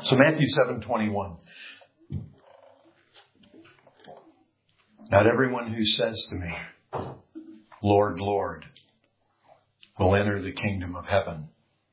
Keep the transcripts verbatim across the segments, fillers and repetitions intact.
So Matthew seven twenty-one. Not everyone who says to me, Lord, Lord, will enter the kingdom of heaven,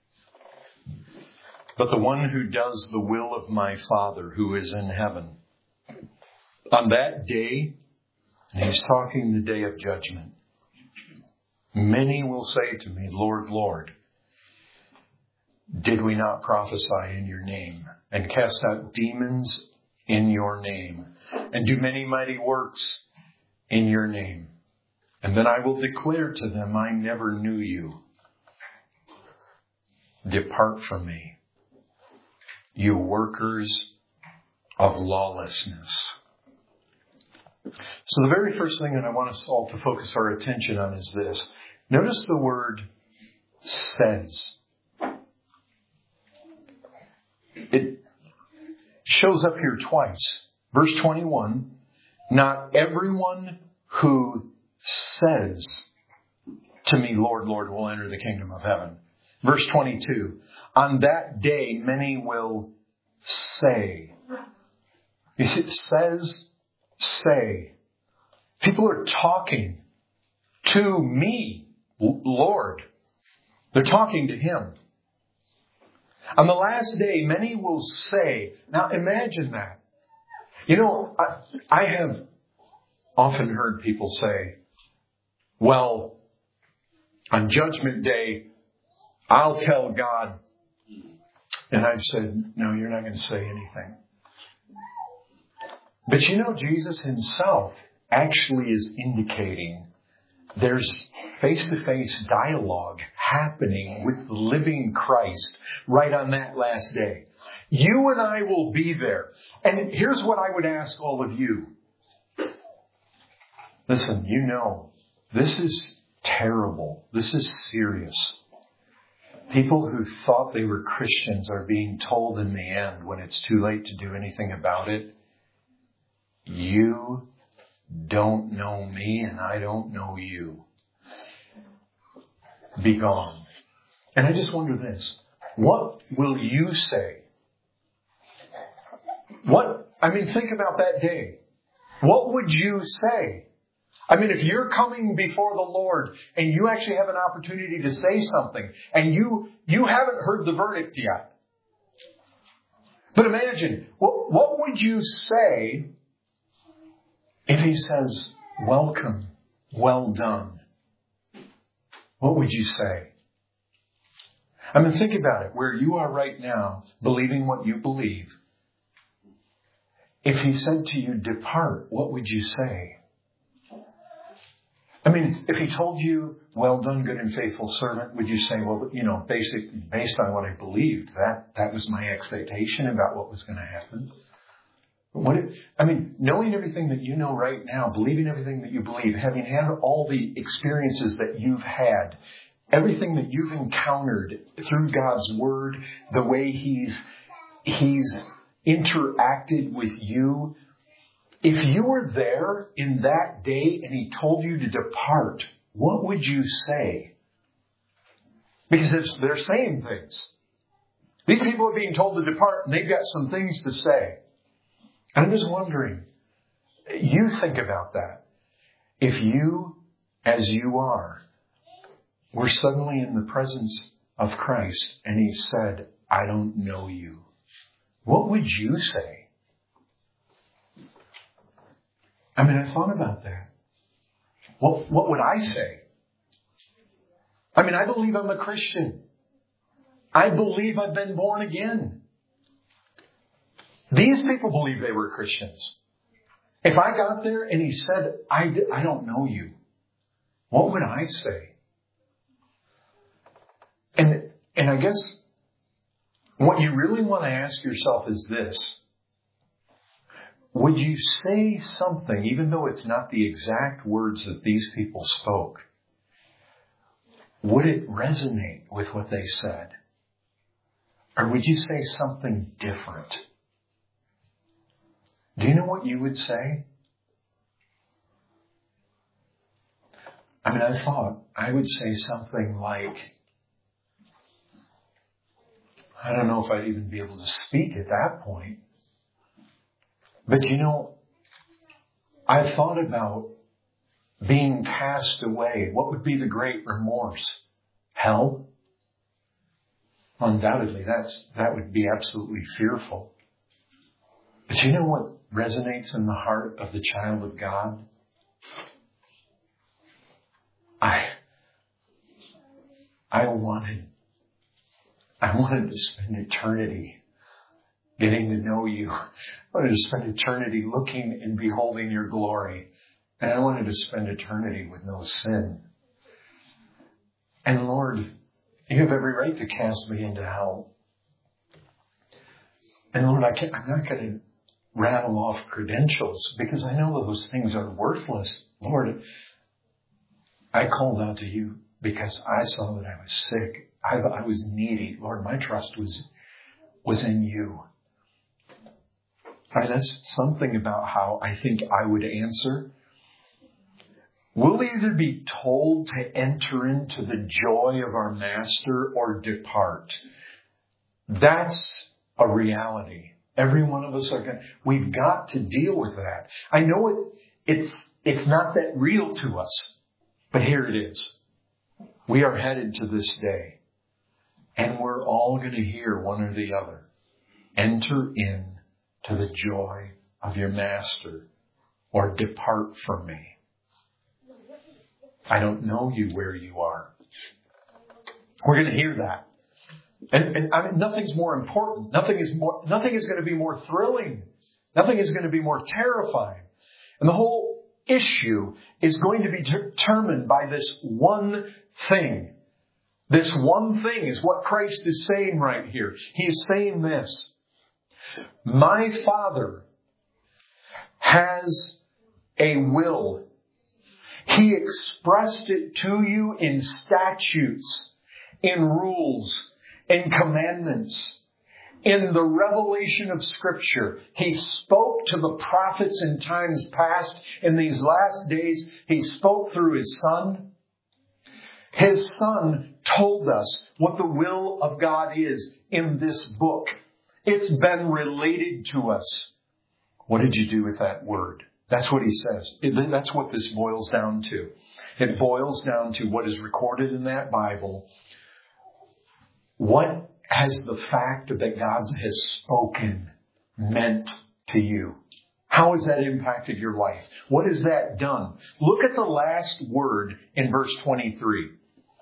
but the one who does the will of my Father who is in heaven. On that day, and he's talking the day of judgment, many will say to me, Lord, Lord, did we not prophesy in your name and cast out demons in your name and do many mighty works in your name? And then I will declare to them, I never knew you. Depart from me, you workers of lawlessness. So the very first thing that I want us all to focus our attention on is this. Notice the word says. It shows up here twice. Verse twenty-one, not everyone who says to me, Lord, Lord, will enter the kingdom of heaven. Verse twenty-two, on that day many will say. You see, it says, say. People are talking to me, Lord. They're talking to Him. On the last day, many will say. Now imagine that. You know, I, I have often heard people say, well, on Judgment Day, I'll tell God. And I've said, no, you're not going to say anything. But you know, Jesus Himself actually is indicating there's face-to-face dialogue happening with the living Christ right on that last day. You and I will be there. And here's what I would ask all of you. Listen, you know, this is terrible. This is serious. People who thought they were Christians are being told in the end, when it's too late to do anything about it, you don't know me and I don't know you. Be gone. And I just wonder this. What will you say? What, I mean, think about that day. What would you say? I mean, if you're coming before the Lord and you actually have an opportunity to say something and you, you haven't heard the verdict yet. But imagine, what, what would you say if He says, welcome, well done? What would you say? I mean, think about it. Where you are right now, believing what you believe. If He said to you, depart, what would you say? I mean, if He told you, well done, good and faithful servant, would you say, well, you know, basic, based on what I believed, that, that was my expectation about what was going to happen? What if, I mean, knowing everything that you know right now, believing everything that you believe, having had all the experiences that you've had, everything that you've encountered through God's Word, the way He's, He's interacted with you, if you were there in that day and He told you to depart, what would you say? Because it's, they're saying things. These people are being told to depart and they've got some things to say. And I'm just wondering, you think about that. If you, as you are, were suddenly in the presence of Christ and He said, I don't know you, what would you say? I mean, I thought about that. What, what would I say? I mean, I believe I'm a Christian. I believe I've been born again. These people believe they were Christians. If I got there and He said, I, I don't know you, what would I say? And, and I guess what you really want to ask yourself is this. Would you say something, even though it's not the exact words that these people spoke? Would it resonate with what they said? Or would you say something different? Do you know what you would say? I mean, I thought I would say something like, I don't know if I'd even be able to speak at that point. But you know, I thought about being cast away. What would be the great remorse? Hell? Undoubtedly, that's, that would be absolutely fearful. But you know what resonates in the heart of the child of God? I, I wanted, I wanted to spend eternity getting to know you. I wanted to spend eternity looking and beholding your glory. And I wanted to spend eternity with no sin. And Lord, you have every right to cast me into hell. And Lord, I can't, I'm not going to rattle off credentials because I know those things are worthless. Lord, I called out to you because I saw that I was sick. I, I was needy. Lord, my trust was, was in you. Right, that's something about how I think I would answer. We'll either be told to enter into the joy of our Master or depart. That's a reality. Every one of us are going. We've got to deal with that. I know it. It's it's not that real to us, but here it is. We are headed to this day, and we're all going to hear one or the other. Enter in to the joy of your Master, or depart from me. I don't know you where you are. We're going to hear that. And, and I mean, nothing's more important. Nothing is more, nothing is going to be more thrilling. Nothing is going to be more terrifying. And the whole issue is going to be determined by this one thing. This one thing is what Christ is saying right here. He is saying this. My Father has a will. He expressed it to you in statutes, in rules, in commandments, in the revelation of Scripture. He spoke to the prophets in times past. In these last days, He spoke through His Son. His Son told us what the will of God is in this book. It's been related to us. What did you do with that word? That's what He says. That's what this boils down to. It boils down to what is recorded in that Bible. What has the fact that God has spoken meant to you? How has that impacted your life? What has that done? Look at the last word in verse twenty-three.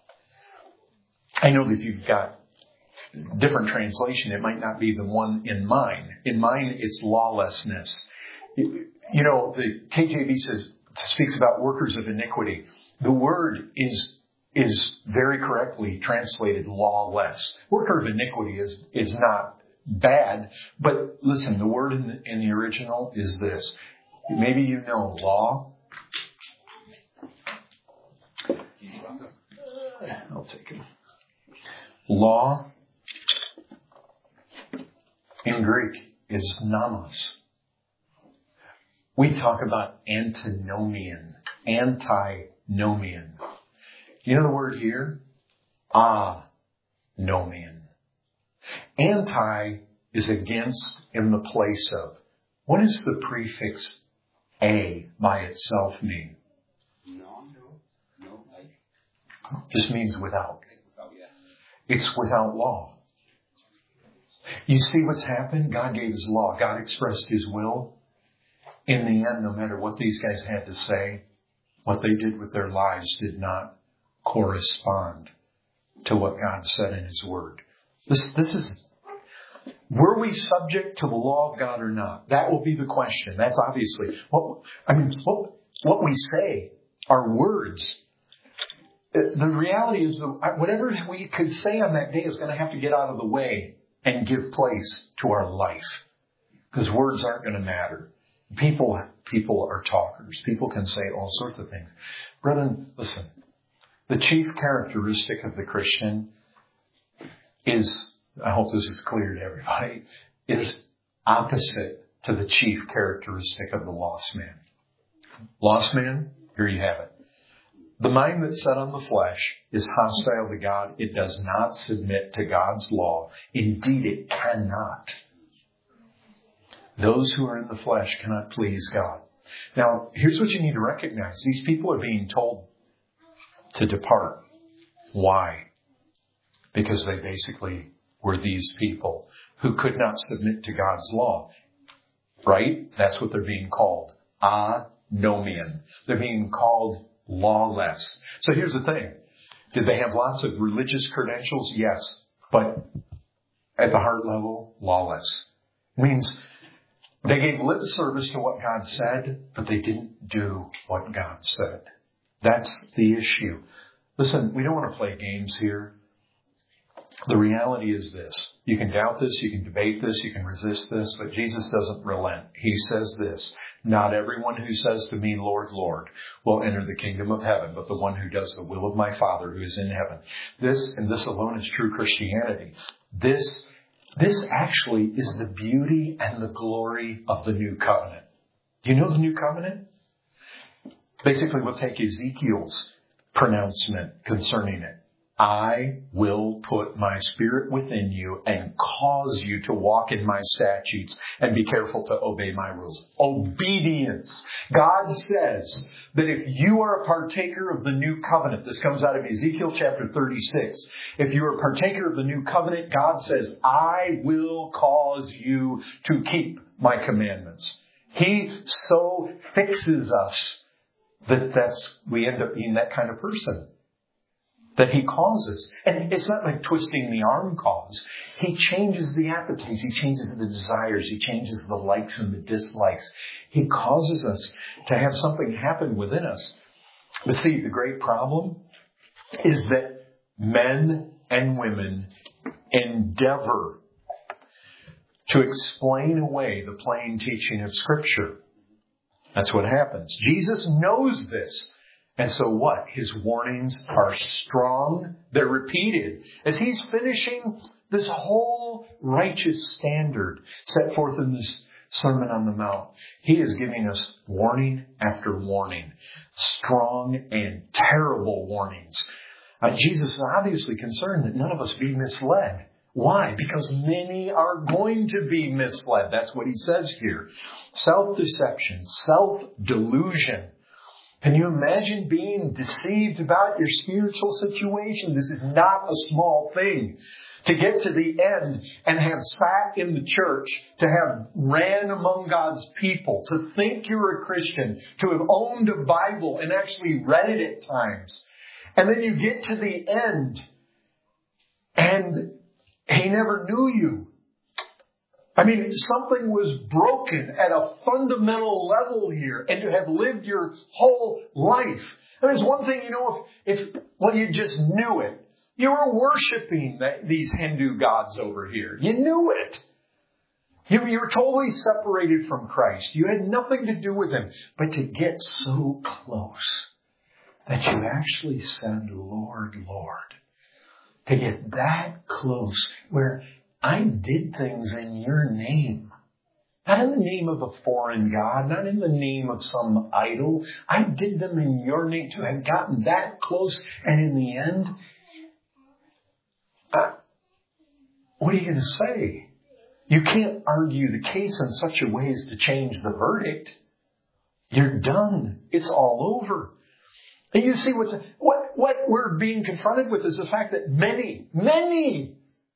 I know that you've got different translation. It might not be the one in mine. In mine, it's lawlessness. You know, the K J V says, speaks about workers of iniquity. The word is is very correctly translated lawless. Worker of iniquity is is not bad, but listen, the word in the, in the original is this. Maybe you know law. I'll take it. Law in Greek is nomos. We talk about antinomian, antinomian. You know the word here? Anomian. Anti is against in the place of. What does the prefix a by itself mean? No, no, no, like. Just means without. Oh, yeah. It's without law. You see what's happened? God gave His law. God expressed His will. In the end, no matter what these guys had to say, what they did with their lives did not correspond to what God said in His Word. This, this is, were we subject to the law of God or not? That will be the question. That's obviously, what, I mean, what, what we say are words. The reality is that whatever we could say on that day is going to have to get out of the way and give place to our life. Because words aren't going to matter. People, people are talkers. People can say all sorts of things. Brethren, listen. The chief characteristic of the Christian is, I hope this is clear to everybody, is opposite to the chief characteristic of the lost man. Lost man, here you have it. The mind that's set on the flesh is hostile to God. It does not submit to God's law. Indeed, it cannot. Those who are in the flesh cannot please God. Now, here's what you need to recognize. These people are being told to depart. Why? Because they basically were these people who could not submit to God's law. Right? That's what they're being called. Anomian. They're being called lawless. So here's the thing. Did they have lots of religious credentials? Yes. But at the heart level, lawless. It means they gave lip service to what God said, but they didn't do what God said. That's the issue. Listen, we don't want to play games here. The reality is this. You can doubt this, you can debate this, you can resist this, but Jesus doesn't relent. He says this, not everyone who says to me, Lord, Lord, will enter the kingdom of heaven, but the one who does the will of my Father who is in heaven. This, and this alone is true Christianity. This, this actually is the beauty and the glory of the new covenant. Do you know the new covenant? Basically, we'll take Ezekiel's pronouncement concerning it. I will put my spirit within you and cause you to walk in my statutes and be careful to obey my rules. Obedience. God says that if you are a partaker of the new covenant, this comes out of Ezekiel chapter thirty-six. If you are a partaker of the new covenant, God says, I will cause you to keep my commandments. He so fixes us that that's, we end up being that kind of person. That He causes. And it's not like twisting the arm cause. He changes the appetites. He changes the desires. He changes the likes and the dislikes. He causes us to have something happen within us. But see, the great problem is that men and women endeavor to explain away the plain teaching of Scripture. That's what happens. Jesus knows this. And so what? His warnings are strong. They're repeated. As He's finishing this whole righteous standard set forth in this Sermon on the Mount, He is giving us warning after warning. Strong and terrible warnings. Uh, Jesus is obviously concerned that none of us be misled. Why? Because many are going to be misled. That's what He says here. Self-deception, self-delusion. Can you imagine being deceived about your spiritual situation? This is not a small thing. To get to the end and have sat in the church, to have ran among God's people, to think you're a Christian, to have owned a Bible and actually read it at times. And then you get to the end and He never knew you. I mean, something was broken at a fundamental level here, and to have lived your whole life. I mean, it's one thing, you know, if, if well, you just knew it. You were worshiping that, these Hindu gods over here. You knew it. You, you were totally separated from Christ. You had nothing to do with Him. But to get so close that you actually said, Lord, Lord. To get that close where I did things in your name. Not in the name of a foreign god, not in the name of some idol. I did them in your name. To have gotten that close, and in the end, uh, what are you going to say? You can't argue the case in such a way as to change the verdict. You're done. It's all over. And you see what's, what, what we're being confronted with is the fact that many, many,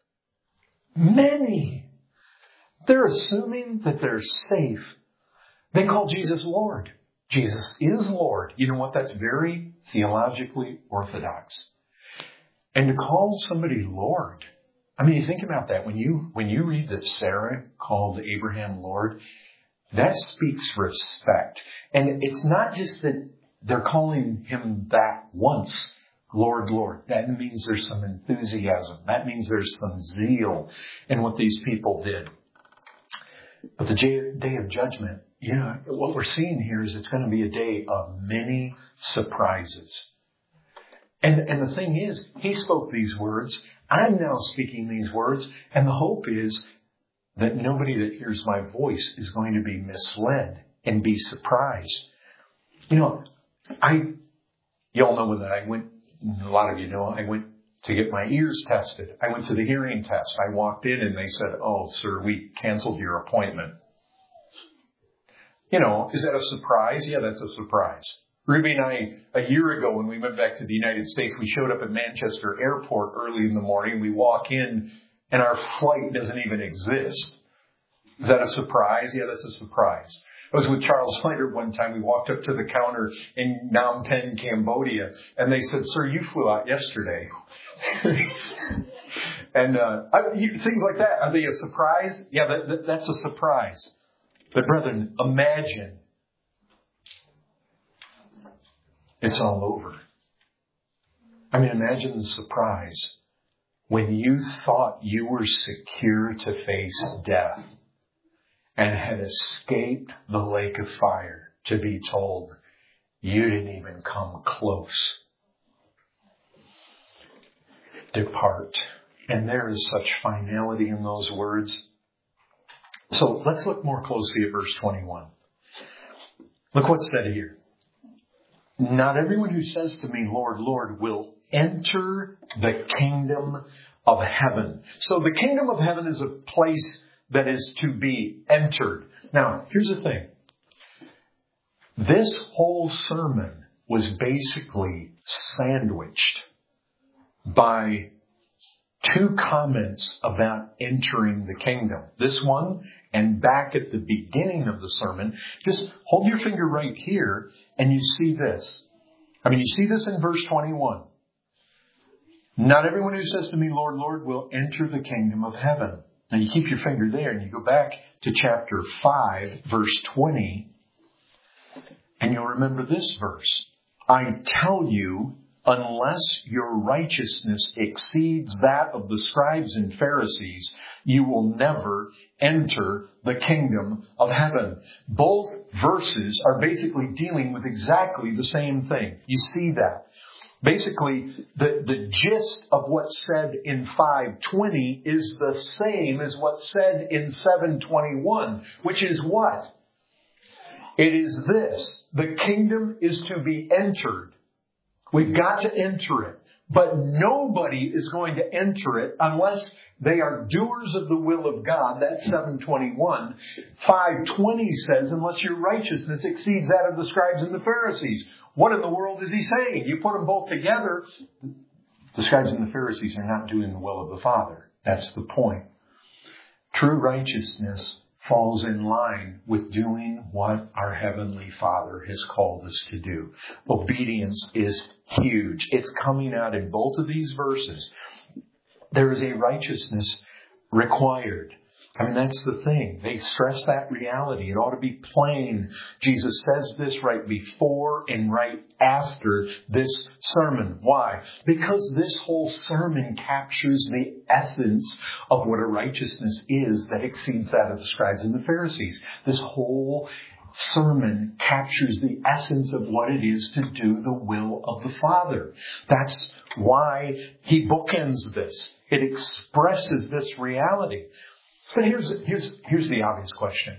Many. They're assuming that they're safe. They call Jesus Lord. Jesus is Lord. You know what? That's very theologically orthodox. And to call somebody Lord, I mean, you think about that. When you, when you read that Sarah called Abraham Lord, that speaks respect. And it's not just that they're calling him that once. Lord, Lord. That means there's some enthusiasm. That means there's some zeal in what these people did. But the day of judgment, you know, what we're seeing here is it's going to be a day of many surprises. And, and the thing is, He spoke these words. I'm now speaking these words. And the hope is that nobody that hears my voice is going to be misled and be surprised. You know, I... You all know that I went, a lot of you know, I went to get my ears tested. I went to the hearing test. I walked in and they said, "Oh, sir, we canceled your appointment." You know, is that a surprise? Yeah, that's a surprise. Ruby and I, a year ago when we went back to the United States, we showed up at Manchester Airport early in the morning. We walk in and our flight doesn't even exist. Is that a surprise? Yeah, that's a surprise. I was with Charles Slater one time. We walked up to the counter in Phnom Penh, Cambodia, and they said, "Sir, you flew out yesterday." and uh, I, you, things like that. Are they a surprise? Yeah, that, that, that's a surprise. But brethren, imagine it's all over. I mean, imagine the surprise when you thought you were secure to face death and had escaped the lake of fire to be told you didn't even come close. Depart. And there is such finality in those words. So let's look more closely at verse twenty-one. Look what's said here. Not everyone who says to me, "Lord, Lord," will enter the kingdom of heaven. So the kingdom of heaven is a place that is to be entered. Now, here's the thing. This whole sermon was basically sandwiched by two comments about entering the kingdom. This one, and back at the beginning of the sermon, just hold your finger right here and you see this. I mean, you see this in verse twenty-one. Not everyone who says to me, "Lord, Lord," will enter the kingdom of heaven. Now you keep your finger there and you go back to chapter five, verse twenty, and you'll remember this verse. "I tell you, unless your righteousness exceeds that of the scribes and Pharisees, you will never enter the kingdom of heaven." Both verses are basically dealing with exactly the same thing. You see that. Basically, the, the gist of what's said in five twenty is the same as what's said in seven twenty-one, which is what? It is this. The kingdom is to be entered. We've got to enter it. But nobody is going to enter it unless they are doers of the will of God. That's seven twenty-one. five twenty says, unless your righteousness exceeds that of the scribes and the Pharisees. What in the world is he saying? You put them both together. The scribes and the Pharisees are not doing the will of the Father. That's the point. True righteousness falls in line with doing what our Heavenly Father has called us to do. Obedience is huge. It's coming out in both of these verses. There is a righteousness required. I mean, that's the thing. They stress that reality. It ought to be plain. Jesus says this right before and right after this sermon. Why? Because this whole sermon captures the essence of what a righteousness is that exceeds that of the scribes and the Pharisees. This whole sermon captures the essence of what it is to do the will of the Father. That's why he bookends this. It expresses this reality. But here's, here's, here's the obvious question.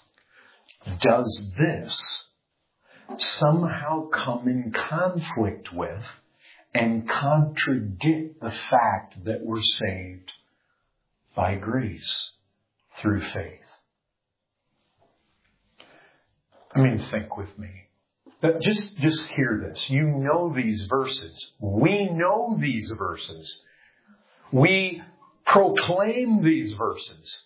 Does this somehow come in conflict with and contradict the fact that we're saved by grace through faith? I mean, think with me. But just, just hear this. You know these verses. We know these verses. We proclaim these verses.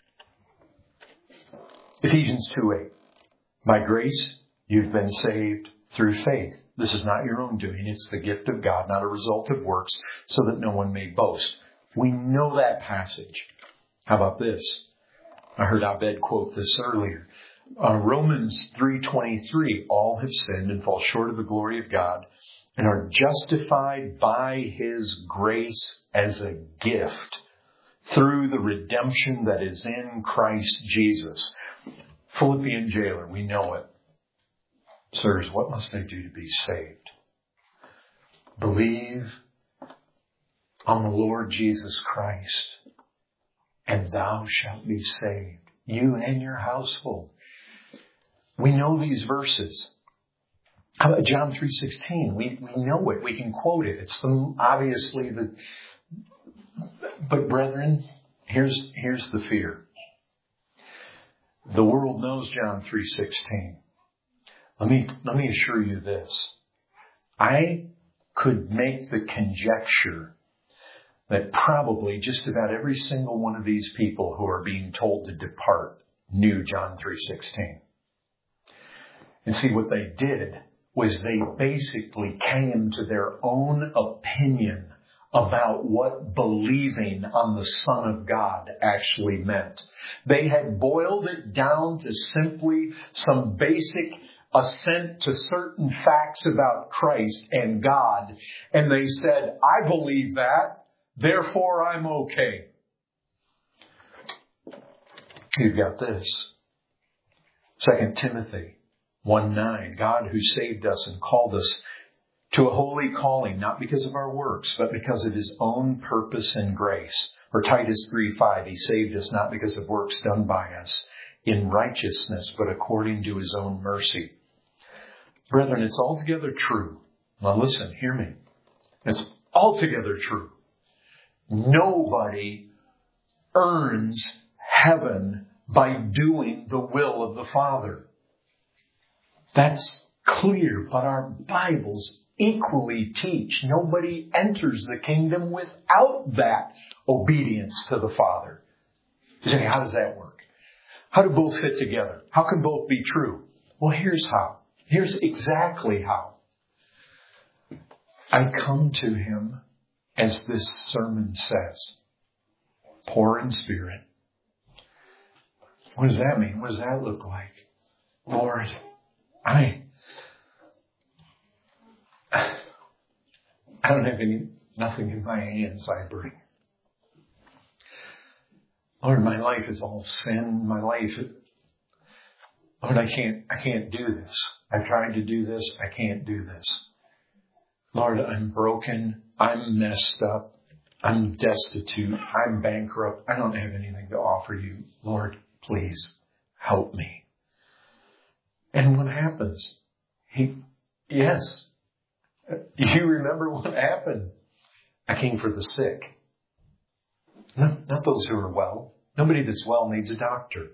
Ephesians two eight. By grace, you've been saved through faith. This is not your own doing. It's the gift of God, not a result of works, so that no one may boast. We know that passage. How about this? I heard Abed quote this earlier. Uh, Romans three twenty-three. All have sinned and fall short of the glory of God and are justified by His grace as a gift through the redemption that is in Christ Jesus. Philippian jailer, we know it. Sirs, what must I do to be saved? Believe on the Lord Jesus Christ, and thou shalt be saved, you and your household. We know these verses. How about John three sixteen? We, we know it. We can quote it. It's the, obviously the... But brethren, here's, here's the fear. The world knows John three sixteen. Let me, let me assure you this. I could make the conjecture that probably just about every single one of these people who are being told to depart knew John three sixteen. And see, what they did was they basically came to their own opinion about what believing on the Son of God actually meant. They had boiled it down to simply some basic assent to certain facts about Christ and God. And they said, I believe that, therefore I'm okay. You've got this. Second Timothy one nine, God who saved us and called us to a holy calling, not because of our works, but because of His own purpose and grace. Or Titus three five, He saved us not because of works done by us in righteousness, but according to His own mercy. Brethren, it's altogether true. Now listen, hear me. It's altogether true. Nobody earns heaven by doing the will of the Father. That's clear, but our Bibles equally teach nobody enters the kingdom without that obedience to the Father. You say, how does that work? How do both fit together? How can both be true? Well, here's how. Here's exactly how. I come to Him, as this sermon says, poor in spirit. What does that mean? What does that look like? Lord, I, I don't have any, nothing in my hands I bring. Lord, my life is all sin. My life, Lord, I can't, I can't do this. I've tried to do this. I can't do this. Lord, I'm broken. I'm messed up. I'm destitute. I'm bankrupt. I don't have anything to offer you. Lord, please help me. And what happens? He, yes. You remember what happened? I came for the sick. Not, not those who are well. Nobody that's well needs a doctor.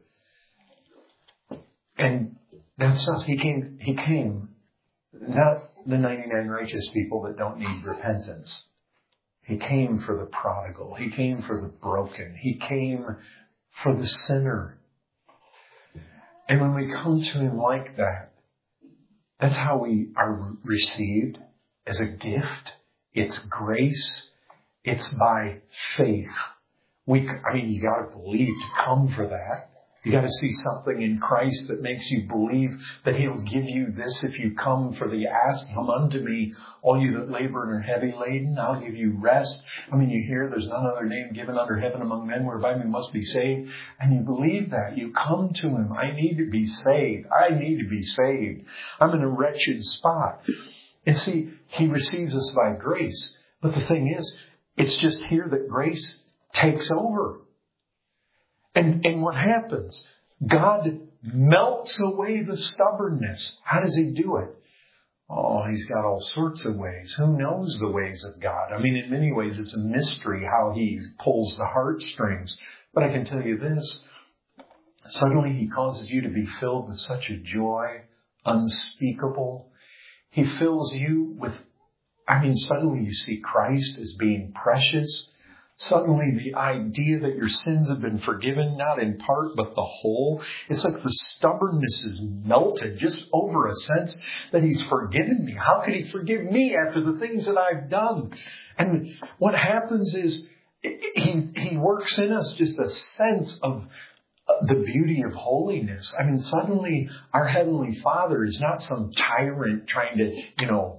And that's us. He came, he came, not the ninety-nine righteous people that don't need repentance. He came for the prodigal. He came for the broken. He came for the sinner. And when we come to Him like that, that's how we are received, as a gift. It's grace. It's by faith. We, I mean, you got to believe to come for that. You got to see something in Christ that makes you believe that He'll give you this if you come for the ask. Come unto me, all you that labor and are heavy laden. I'll give you rest. I mean, you hear there's none other name given under heaven among men whereby we must be saved. And you believe that. You come to Him. I need to be saved. I need to be saved. I'm in a wretched spot. And see, He receives us by grace. But the thing is, it's just here that grace takes over. And, and what happens? God melts away the stubbornness. How does He do it? Oh, He's got all sorts of ways. Who knows the ways of God? I mean, in many ways, it's a mystery how He pulls the heartstrings. But I can tell you this. Suddenly He causes you to be filled with such a joy, unspeakable. He fills you with, I mean, suddenly you see Christ as being precious. Suddenly the idea that your sins have been forgiven, not in part, but the whole. It's like the stubbornness is melted just over a sense that He's forgiven me. How could He forgive me after the things that I've done? And what happens is He, he works in us just a sense of the beauty of holiness. I mean, suddenly our Heavenly Father is not some tyrant trying to, you know,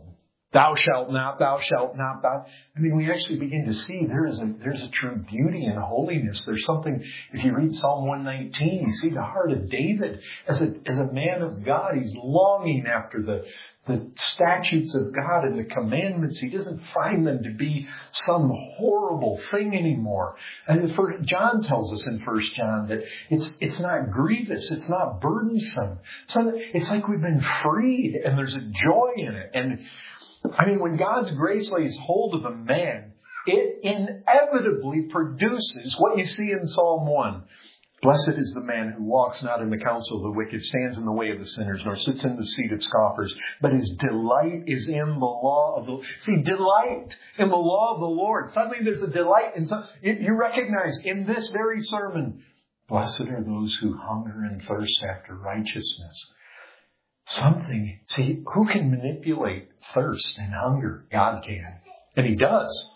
Thou shalt not, thou shalt not, thou. I mean, we actually begin to see there is a, there's a true beauty in holiness. There's something, if you read Psalm one nineteen, you see the heart of David as a, as a man of God. He's longing after the, the statutes of God and the commandments. He doesn't find them to be some horrible thing anymore. And for, John tells us in First John that it's, it's not grievous. It's not burdensome. So it's like we've been freed and there's a joy in it. And I mean, when God's grace lays hold of a man, it inevitably produces what you see in Psalm one. Blessed is the man who walks not in the counsel of the wicked, stands in the way of the sinners, nor sits in the seat of scoffers, but his delight is in the law of the... See, delight in the law of the Lord. Suddenly there's a delight in some... You recognize in this very sermon, blessed are those who hunger and thirst after righteousness. Something, see, who can manipulate thirst and hunger? God can. And He does.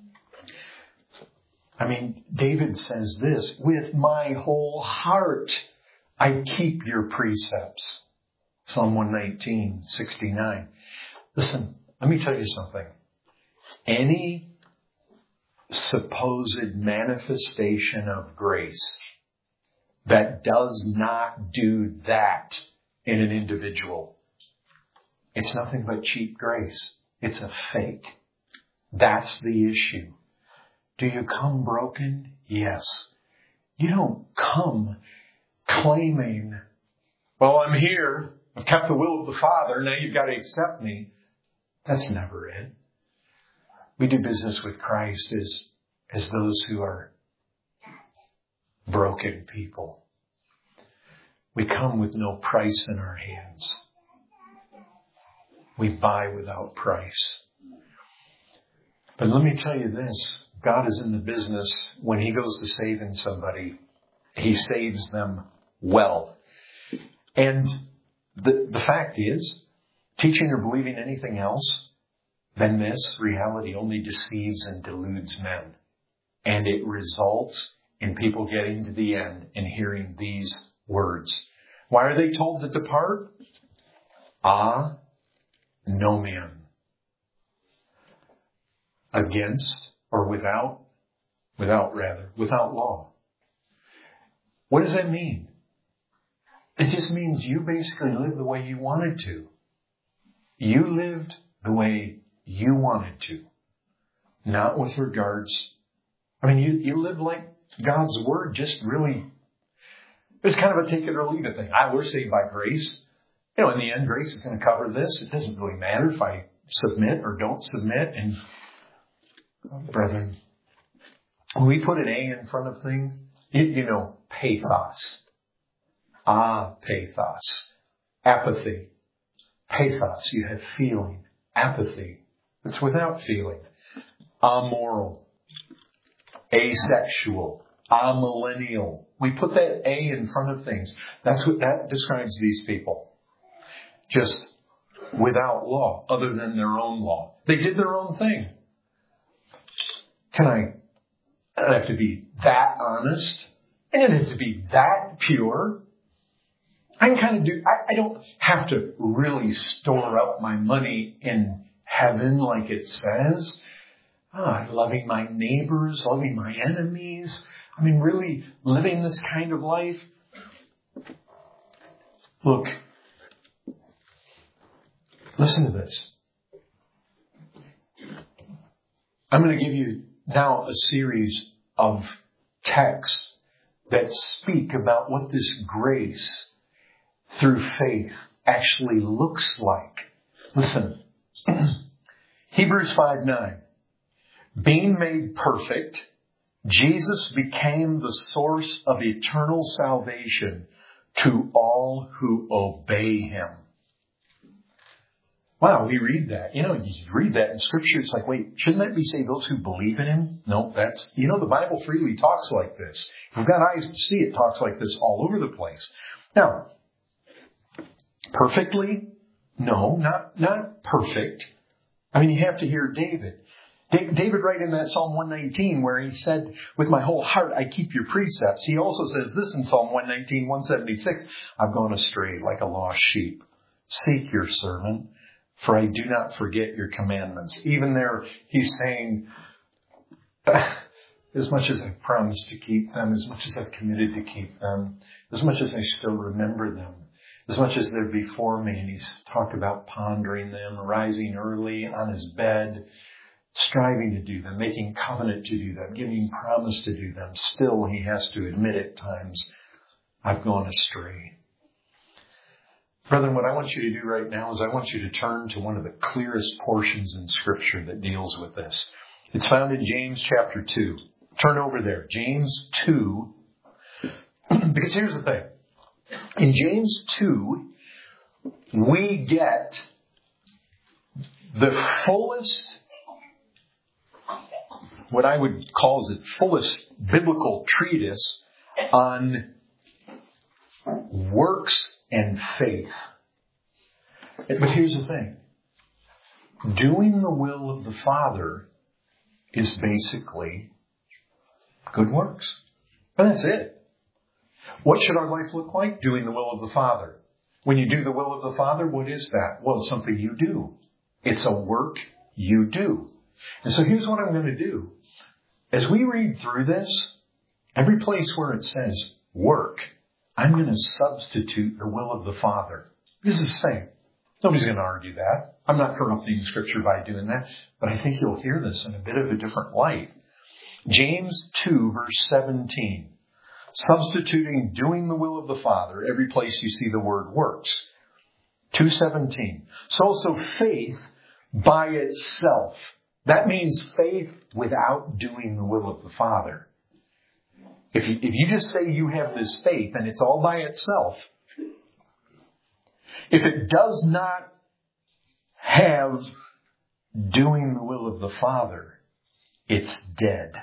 I mean, David says this, with my whole heart I keep your precepts. Psalm one nineteen, sixty-nine. Listen, let me tell you something. Any supposed manifestation of grace that does not do that in an individual, it's nothing but cheap grace. It's a fake. That's the issue. Do you come broken? Yes. You don't come claiming, well, I'm here. I've kept the will of the Father. Now you've got to accept me. That's never it. We do business with Christ as, as those who are broken people. We come with no price in our hands. We buy without price. But let me tell you this. God is in the business when He goes to saving somebody. He saves them well. And the, the fact is, teaching or believing anything else than this reality only deceives and deludes men. And it results in people getting to the end and hearing these words. Why are they told to depart? Ah, no man. Against or without, without rather, without law. What does that mean? It just means you basically lived the way you wanted to. You lived the way you wanted to. Not with regards, I mean, you, you lived like God's Word just really, it's kind of a take it or leave it thing. I, we're saved by grace. You know, in the end, grace is going to cover this. It doesn't really matter if I submit or don't submit. And, brethren, when we put an A in front of things, you, you know, pathos. Ah, pathos. Apathy. Pathos, you have feeling. Apathy, it's without feeling. Amoral. Asexual. Amillennial. We put that A in front of things. That's what that describes these people. Just without law, other than their own law. They did their own thing. Can I, I don't have to be that honest. I don't have to be that pure. I can kind of do, I, I don't have to really store up my money in heaven like it says. Ah, loving my neighbors, loving my enemies. I mean, really living this kind of life. Look, listen to this. I'm going to give you now a series of texts that speak about what this grace through faith actually looks like. Listen. Hebrews five nine. Being made perfect, Jesus became the source of eternal salvation to all who obey Him. Wow, we read that. You know, you read that in Scripture, it's like, wait, shouldn't that be say those who believe in Him? No, that's, you know, the Bible freely talks like this. If you've got eyes to see, it talks like this all over the place. Now, perfectly? No, not, not perfect. I mean, you have to hear David. David, right in that Psalm one nineteen, where he said, with my whole heart, I keep your precepts. He also says this in Psalm one nineteen, one seventy-six, I've gone astray like a lost sheep. Seek your servant, for I do not forget your commandments. Even there, he's saying, as much as I've promised to keep them, as much as I've committed to keep them, as much as I still remember them, as much as they're before me, and he's talked about pondering them, rising early on his bed, striving to do them, making covenant to do them, giving promise to do them. Still, he has to admit at times, I've gone astray. Brethren, what I want you to do right now is I want you to turn to one of the clearest portions in Scripture that deals with this. It's found in James chapter two. Turn over there. James two. Because here's the thing. In James two, we get the fullest, what I would call the fullest biblical treatise on works and faith. But here's the thing. Doing the will of the Father is basically good works. And that's it. What should our life look like? Doing the will of the Father. When you do the will of the Father, what is that? Well, it's something you do. It's a work you do. And so here's what I'm going to do. As we read through this, every place where it says work, I'm going to substitute the will of the Father. This is the same. Nobody's going to argue that. I'm not corrupting Scripture by doing that. But I think you'll hear this in a bit of a different light. James two, verse seventeen. Substituting doing the will of the Father, every place you see the word works. two seventeen. So also faith by itself. That means faith without doing the will of the Father. If you, if you just say you have this faith and it's all by itself, if it does not have doing the will of the Father, it's dead.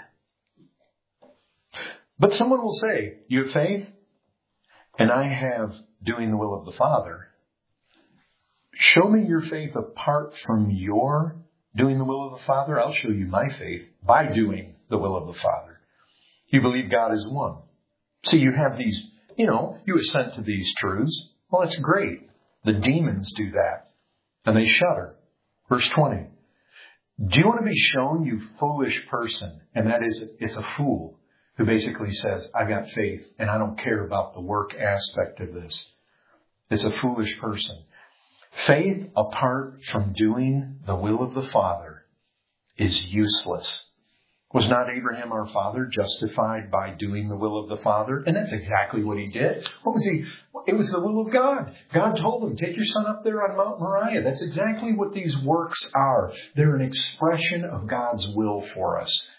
But someone will say, you have faith and I have doing the will of the Father. Show me your faith apart from your doing the will of the Father. I'll show you my faith by doing the will of the Father. You believe God is one. See, you have these, you know, you assent to these truths. Well, that's great. The demons do that. And they shudder. Verse twenty. Do you want to be shown, you foolish person? And that is, it's a fool who basically says, I've got faith and I don't care about the work aspect of this. It's a foolish person. Faith apart from doing the will of the Father is useless. Was not Abraham our father justified by doing the will of the Father? And that's exactly what he did. What was he? It was the will of God. God told him, take your son up there on Mount Moriah. That's exactly what these works are. They're an expression of God's will for us.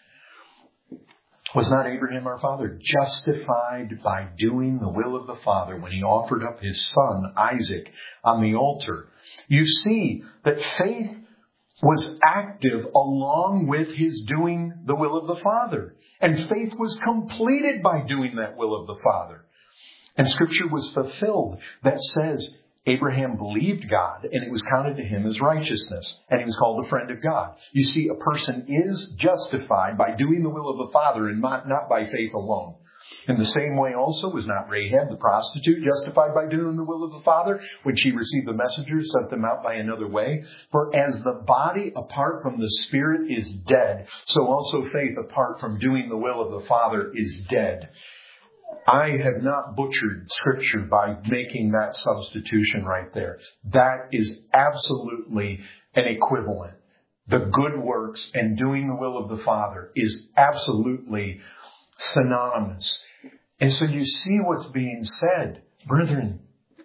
Was not Abraham our father justified by doing the will of the Father when he offered up his son Isaac on the altar? You see that faith was active along with his doing the will of the Father. And faith was completed by doing that will of the Father. And Scripture was fulfilled that says Abraham believed God and it was counted to him as righteousness. And he was called a friend of God. You see, a person is justified by doing the will of the Father and not, not by faith alone. In the same way also was not Rahab the prostitute justified by doing the will of the Father when she received the messengers, sent them out by another way? For as the body apart from the Spirit is dead, so also faith apart from doing the will of the Father is dead. I have not butchered Scripture by making that substitution right there. That is absolutely an equivalent. The good works and doing the will of the Father is absolutely synonymous. And so you see what's being said. Brethren,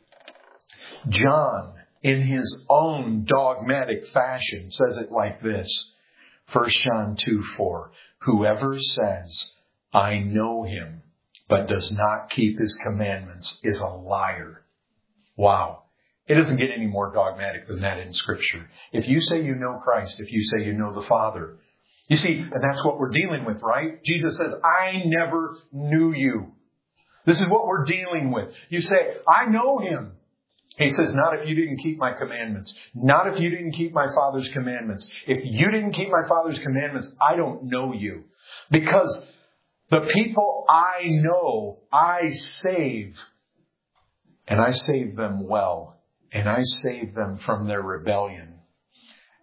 John, in his own dogmatic fashion, says it like this. First John two four. Whoever says, I know him, but does not keep his commandments is a liar. Wow. It doesn't get any more dogmatic than that in Scripture. If you say you know Christ, if you say you know the Father, you see, and that's what we're dealing with, right? Jesus says, I never knew you. This is what we're dealing with. You say, I know him. He says, not if you didn't keep my commandments. Not if you didn't keep my Father's commandments. If you didn't keep my Father's commandments, I don't know you. Because the people I know, I save. And I save them well. And I save them from their rebellion.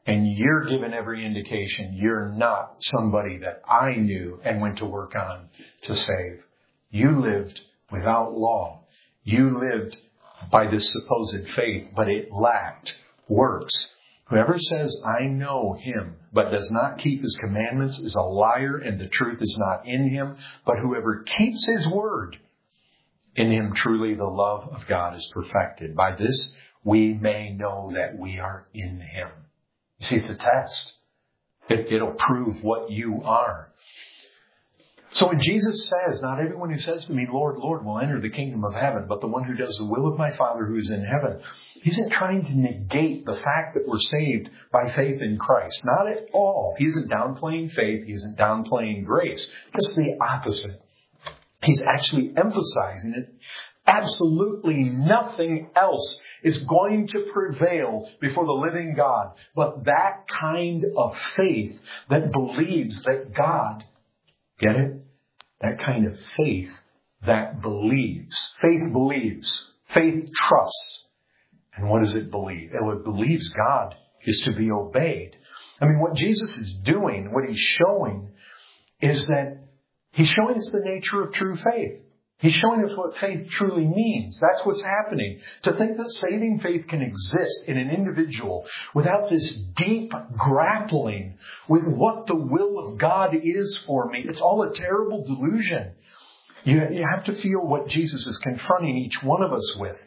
And you're given every indication you're not somebody that I knew and went to work on to save. You lived without law. You lived by this supposed faith, but it lacked works. Whoever says, I know him, but does not keep his commandments is a liar, and the truth is not in him. But whoever keeps his word, in him truly the love of God is perfected. By this we may know that we are in him. You see, it's a test. It, it'll prove what you are. So when Jesus says, not everyone who says to me, Lord, Lord, will enter the kingdom of heaven, but the one who does the will of my Father who is in heaven, he isn't trying to negate the fact that we're saved by faith in Christ. Not at all. He isn't downplaying faith. He isn't downplaying grace. Just the opposite. He's actually emphasizing it. Absolutely nothing else is going to prevail before the living God but that kind of faith that believes that God, get it? That kind of faith that believes. Faith believes. Faith trusts. And what does it believe? It believes God is to be obeyed. I mean, what Jesus is doing, what he's showing, is that he's showing us the nature of true faith. He's showing us what faith truly means. That's what's happening. To think that saving faith can exist in an individual without this deep grappling with what the will of God is for me, it's all a terrible delusion. You, you have to feel what Jesus is confronting each one of us with.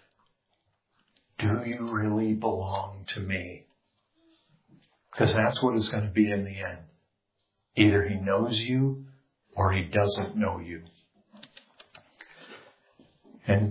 Do you really belong to me? Because that's what it's going to be in the end. Either he knows you or he doesn't know you. And,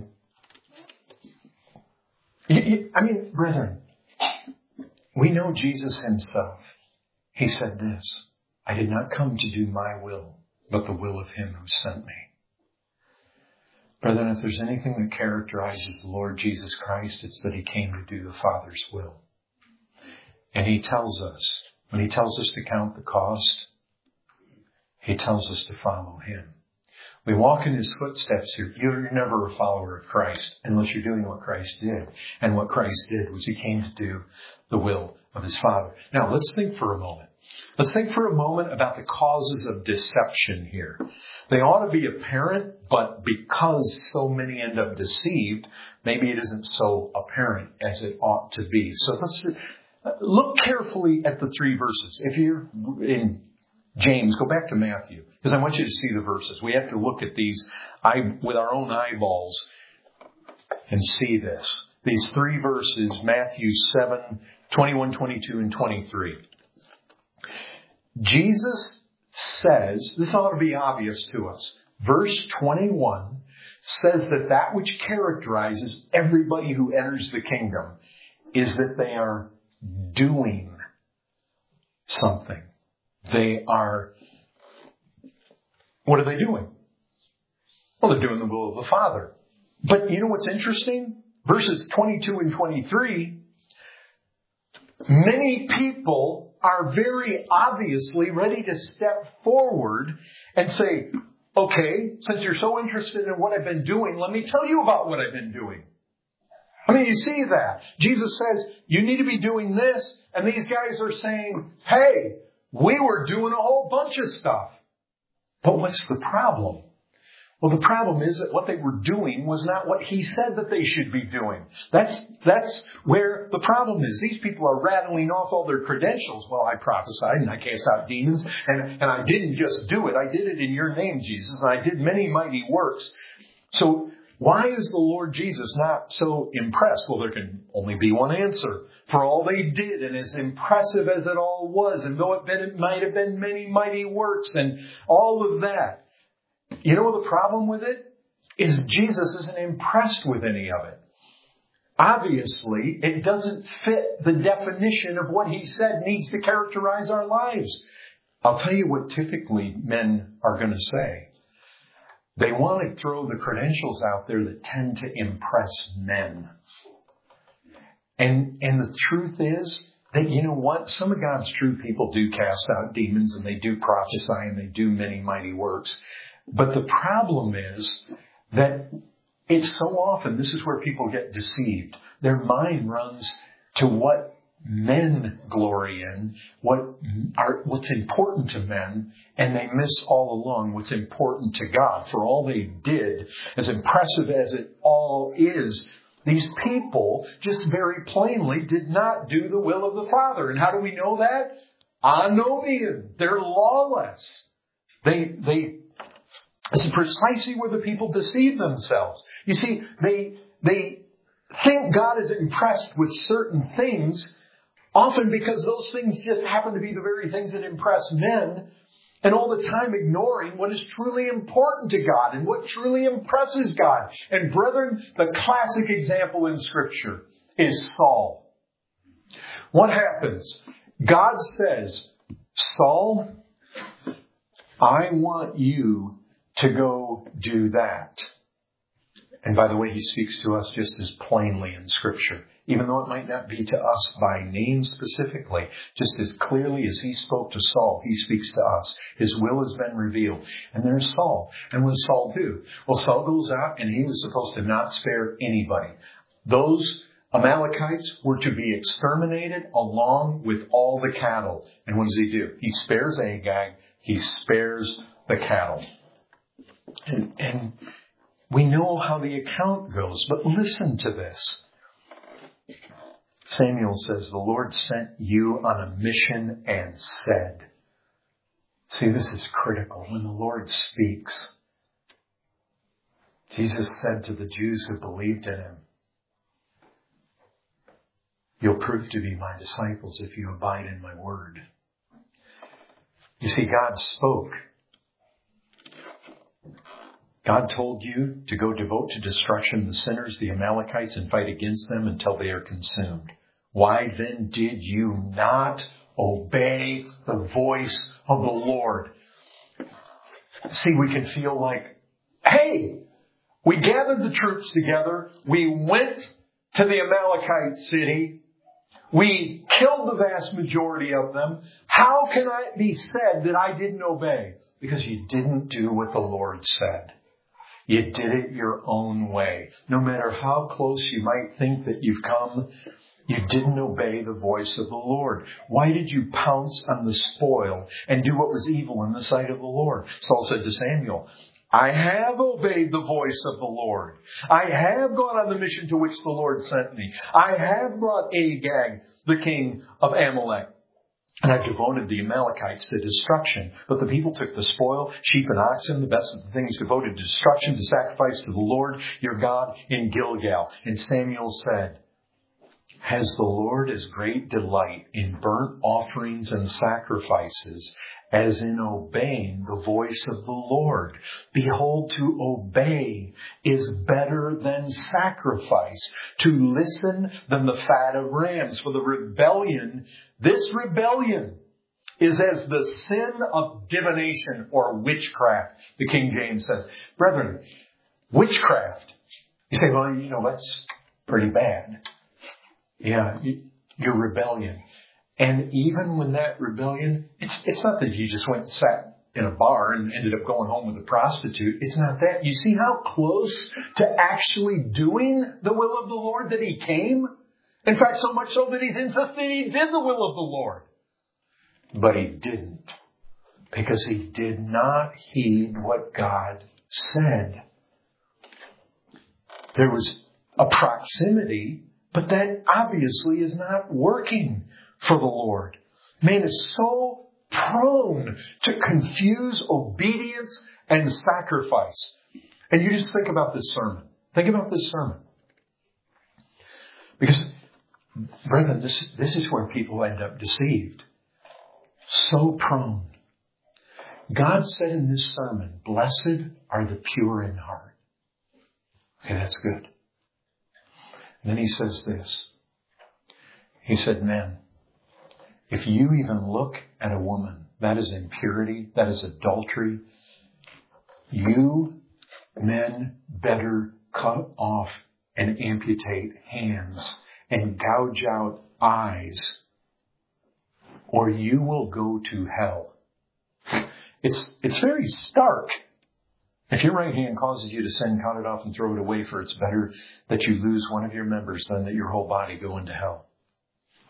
I mean, brethren, we know Jesus himself. He said this, I did not come to do my will, but the will of him who sent me. Brethren, if there's anything that characterizes the Lord Jesus Christ, it's that he came to do the Father's will. And he tells us, when he tells us to count the cost, he tells us to follow him. We walk in his footsteps here. You're never a follower of Christ unless you're doing what Christ did. And what Christ did was he came to do the will of his Father. Now, let's think for a moment. Let's think for a moment about the causes of deception here. They ought to be apparent, but because so many end up deceived, maybe it isn't so apparent as it ought to be. So let's look carefully at the three verses. If you're in James, go back to Matthew, because I want you to see the verses. We have to look at these eye, with our own eyeballs and see this. These three verses, Matthew seven, twenty-one, twenty-two, and twenty-three. Jesus says, this ought to be obvious to us. Verse twenty-one says that that which characterizes everybody who enters the kingdom is that they are doing something. They are, what are they doing? Well, they're doing the will of the Father. But you know what's interesting? Verses twenty-two and twenty-three, many people are very obviously ready to step forward and say, okay, since you're so interested in what I've been doing, let me tell you about what I've been doing. I mean, you see that. Jesus says, you need to be doing this. And these guys are saying, hey, we were doing a whole bunch of stuff. But what's the problem? Well, the problem is that what they were doing was not what he said that they should be doing. That's, that's where the problem is. These people are rattling off all their credentials. Well, I prophesied and I cast out demons and, and I didn't just do it. I did it in your name, Jesus, and I did many mighty works. So why is the Lord Jesus not so impressed? Well, there can only be one answer. For all they did, and as impressive as it all was, and though it, been, it might have been many mighty works and all of that, you know the problem with it is Jesus isn't impressed with any of it. Obviously, it doesn't fit the definition of what he said needs to characterize our lives. I'll tell you what typically men are going to say. They want to throw the credentials out there that tend to impress men. And, and the truth is that, you know what? Some of God's true people do cast out demons and they do prophesy and they do many mighty works. But the problem is that it's so often, this is where people get deceived. Their mind runs to what men glory in, what are, what's important to men, and they miss all along what's important to God. For all they did, as impressive as it all is, these people just very plainly did not do the will of the Father. And how do we know that? Anobian. They're lawless. They, they, this is precisely where the people deceive themselves. You see, they, they think God is impressed with certain things, often because those things just happen to be the very things that impress men, and all the time ignoring what is truly important to God and what truly impresses God. And brethren, the classic example in Scripture is Saul. What happens? God says, Saul, I want you to go do that. And by the way, he speaks to us just as plainly in Scripture, even though it might not be to us by name specifically. Just as clearly as he spoke to Saul, he speaks to us. His will has been revealed. And there's Saul. And what does Saul do? Well, Saul goes out and he was supposed to not spare anybody. Those Amalekites were to be exterminated along with all the cattle. And what does he do? He spares Agag. He spares the cattle. And, and we know how the account goes, but listen to this. Samuel says, the Lord sent you on a mission and said. See, this is critical. When the Lord speaks, Jesus said to the Jews who believed in him, you'll prove to be my disciples if you abide in my word. You see, God spoke. God told you to go devote to destruction the sinners, the Amalekites, and fight against them until they are consumed. Why then did you not obey the voice of the Lord? See, we can feel like, hey, we gathered the troops together. We went to the Amalekite city. We killed the vast majority of them. How can it be said that I didn't obey? Because you didn't do what the Lord said. You did it your own way. No matter how close you might think that you've come, you didn't obey the voice of the Lord. Why did you pounce on the spoil and do what was evil in the sight of the Lord? Saul said to Samuel, I have obeyed the voice of the Lord. I have gone on the mission to which the Lord sent me. I have brought Agag, the king of Amalek. And I've devoted the Amalekites to destruction. But the people took the spoil, sheep and oxen, the best of the things devoted to destruction, to sacrifice to the Lord your God in Gilgal. And Samuel said, has the Lord as great delight in burnt offerings and sacrifices as in obeying the voice of the Lord? Behold, to obey is better than sacrifice, to listen than the fat of rams. For the rebellion, this rebellion is as the sin of divination or witchcraft, the King James says. Brethren, witchcraft. You say, well, you know, that's pretty bad. Yeah, your rebellion. And even when that rebellion, it's it's not that you just went and sat in a bar and ended up going home with a prostitute. It's not that. You see how close to actually doing the will of the Lord that he came? In fact, so much so that he's insisting he did the will of the Lord. But he didn't. Because he did not heed what God said. There was a proximity, but that obviously is not working for the Lord. Man is so prone to confuse obedience and sacrifice. And you just think about this sermon. Think about this sermon. Because, brethren, this, this is where people end up deceived. So prone. God said in this sermon, blessed are the pure in heart. Okay, that's good. And then he says this. He said, men, if you even look at a woman, that is impurity, that is adultery, you men better cut off and amputate hands and gouge out eyes, or you will go to hell. It's, it's very stark. If your right hand causes you to sin, cut it off and throw it away, for it's better that you lose one of your members than that your whole body go into hell.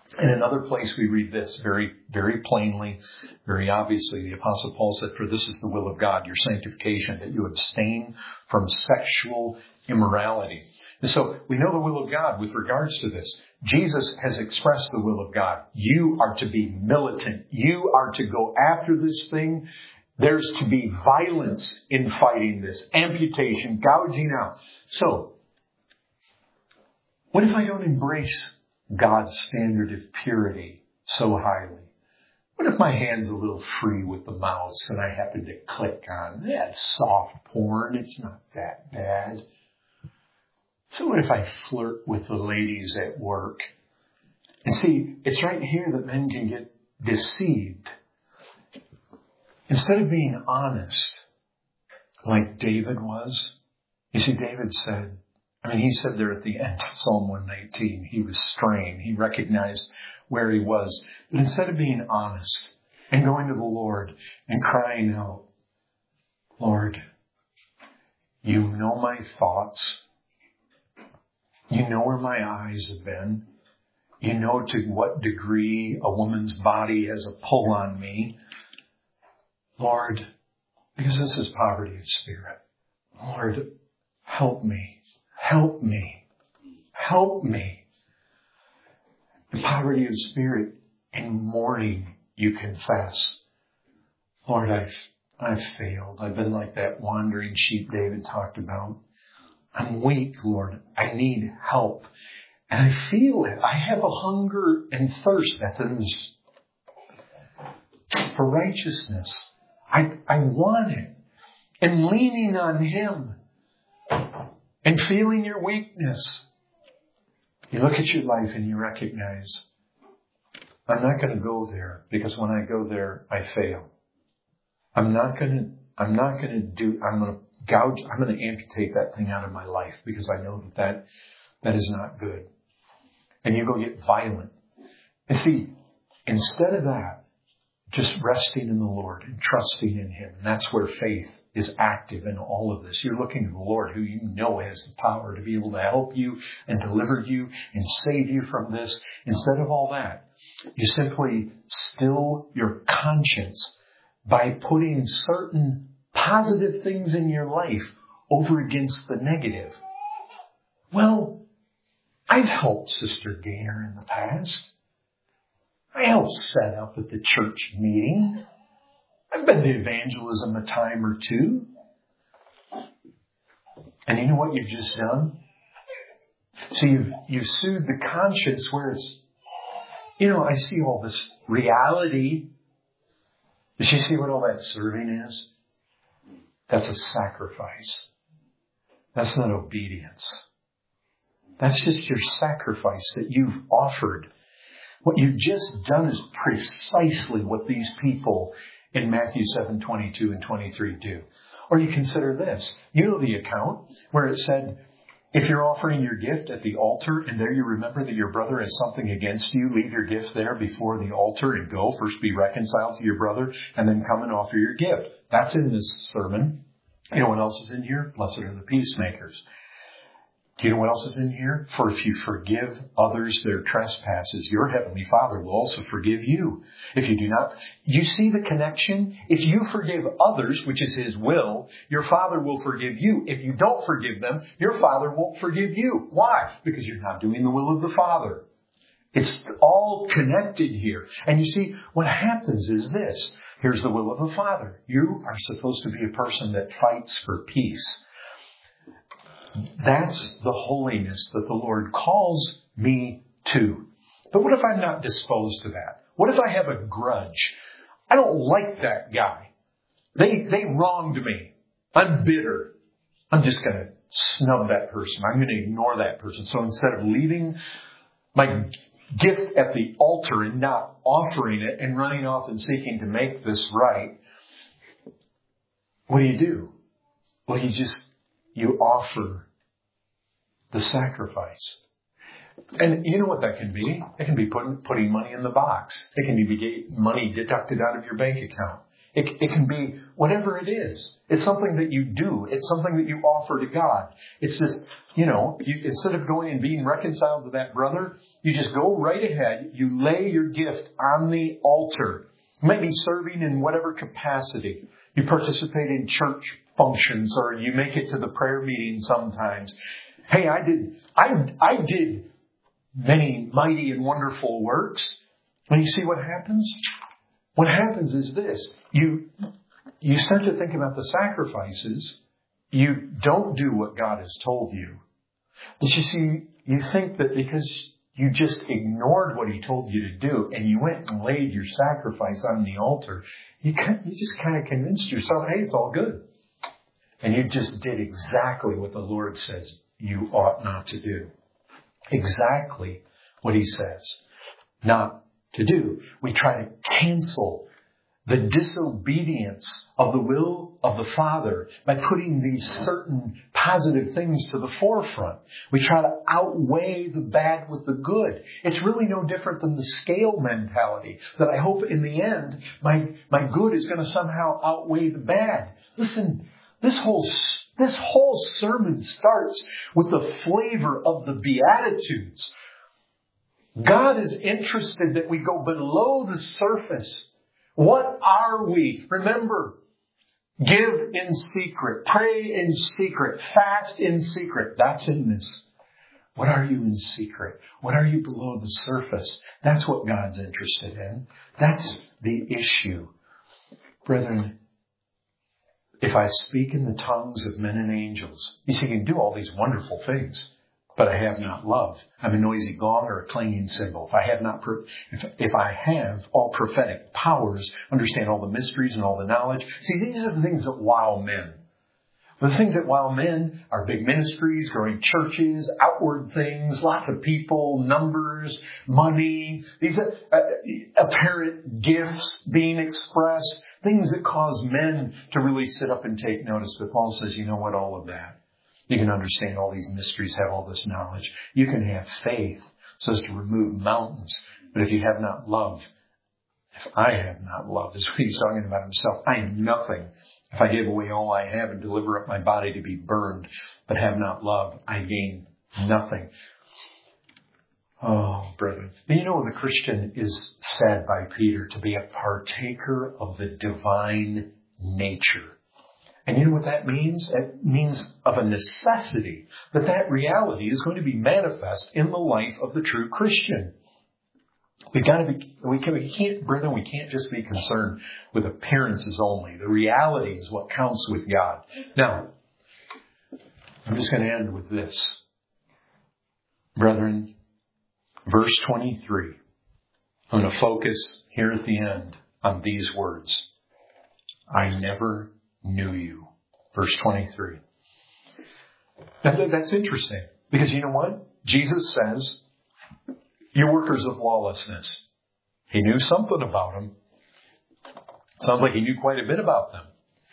In another place we read this very, very plainly, very obviously. The Apostle Paul said, for this is the will of God, your sanctification, that you abstain from sexual immorality. And so we know the will of God with regards to this. Jesus has expressed the will of God. You are to be militant. You are to go after this thing. There's to be violence in fighting this. Amputation, gouging out. So, what if I don't embrace God's standard of purity so highly? What if my hand's a little free with the mouse and I happen to click on that soft porn? It's not that bad. So what if I flirt with the ladies at work? And see, it's right here that men can get deceived. Instead of being honest, like David was, you see, David said, I mean, he said there at the end of Psalm one nineteen, he was straying. He recognized where he was. But instead of being honest and going to the Lord and crying out, Lord, you know my thoughts. You know where my eyes have been. You know to what degree a woman's body has a pull on me. Lord, because this is poverty of spirit. Lord, help me. Help me. Help me. The poverty of spirit, in mourning you confess. Lord, I've, I've failed. I've been like that wandering sheep David talked about. I'm weak, Lord. I need help. And I feel it. I have a hunger and thirst that's in this for righteousness. I, I want it. And leaning on Him and feeling your weakness. You look at your life and you recognize, I'm not going to go there because when I go there, I fail. I'm not going to, I'm not going to do, I'm going to gouge, I'm going to amputate that thing out of my life because I know that that, that is not good. And you go get violent. And see, instead of that, just resting in the Lord and trusting in Him. And that's where faith is active in all of this. You're looking to the Lord who you know has the power to be able to help you and deliver you and save you from this. Instead of all that, you simply still your conscience by putting certain positive things in your life over against the negative. Well, I've helped Sister Gaynor in the past. I helped set up at the church meeting. I've been to evangelism a time or two. And you know what you've just done? See, you've, you've soothed the conscience where it's, you know, I see all this reality. Does you see what all that serving is? That's a sacrifice. That's not obedience. That's just your sacrifice that you've offered. What you've just done is precisely what these people in Matthew seven twenty-two and twenty-three do. Or you consider this. You know the account where it said, if you're offering your gift at the altar and there you remember that your brother has something against you, leave your gift there before the altar and go. First be reconciled to your brother and then come and offer your gift. That's in this sermon. You know what else is in here? Blessed are the peacemakers. Do you know what else is in here? For if you forgive others their trespasses, your heavenly Father will also forgive you. If you do not, you see the connection? If you forgive others, which is His will, your Father will forgive you. If you don't forgive them, your Father won't forgive you. Why? Because you're not doing the will of the Father. It's all connected here. And you see, what happens is this. Here's the will of the Father. You are supposed to be a person that fights for peace. That's the holiness that the Lord calls me to. But what if I'm not disposed to that? What if I have a grudge? I don't like that guy. They, they wronged me. I'm bitter. I'm just going to snub that person. I'm going to ignore that person. So instead of leaving my gift at the altar and not offering it and running off and seeking to make this right, what do you do? Well, you just, you offer the sacrifice. And you know what that can be? It can be putting, putting money in the box. It can be money deducted out of your bank account. It, it can be whatever it is. It's something that you do. It's something that you offer to God. It's this you know, you, instead of going and being reconciled to that brother, you just go right ahead. You lay your gift on the altar. You might be serving in whatever capacity. You participate in church functions, or you make it to the prayer meeting sometimes. Hey, I did, I, I did many mighty and wonderful works. And you see what happens? What happens is this. You, you start to think about the sacrifices. You don't do what God has told you. But you see, you think that because you just ignored what He told you to do and you went and laid your sacrifice on the altar, you, you just kind of convinced yourself, hey, it's all good. And you just did exactly what the Lord says you ought not to do. Exactly what He says not to do. We try to cancel the disobedience of the will of the Father by putting these certain positive things to the forefront. We try to outweigh the bad with the good. It's really no different than the scale mentality that I hope in the end my, my good is going to somehow outweigh the bad. Listen, this whole, this whole sermon starts with the flavor of the Beatitudes. God is interested that we go below the surface. What are we? Remember, give in secret, pray in secret, fast in secret. That's in this. What are you in secret? What are you below the surface? That's what God's interested in. That's the issue. Brethren, if I speak in the tongues of men and angels, you see, you can do all these wonderful things, but I have not love. I'm a noisy gong or a clanging cymbal. If I have not, if, if I have all prophetic powers, understand all the mysteries and all the knowledge. See, these are the things that wow men. But the things that wow men are big ministries, growing churches, outward things, lots of people, numbers, money, these are uh, apparent gifts being expressed, things that cause men to really sit up and take notice. But Paul says, you know what, all of that. You can understand all these mysteries, have all this knowledge. You can have faith so as to remove mountains. But if you have not love, if I have not love, is what he's talking about himself. I am nothing. If I give away all I have and deliver up my body to be burned, but have not love, I gain nothing. Oh, brethren. You know, the Christian is said by Peter to be a partaker of the divine nature. And you know what that means? It means of a necessity that that reality is going to be manifest in the life of the true Christian. We've got to be, we, can, we can't, brethren, we can't just be concerned with appearances only. The reality is what counts with God. Now, I'm just going to end with this. Brethren, verse twenty-three. I'm going to focus here at the end on these words. I never knew you. Verse twenty-three. Now, that's interesting because you know what? Jesus says, you're workers of lawlessness. He knew something about them. Sounds like he knew quite a bit about them.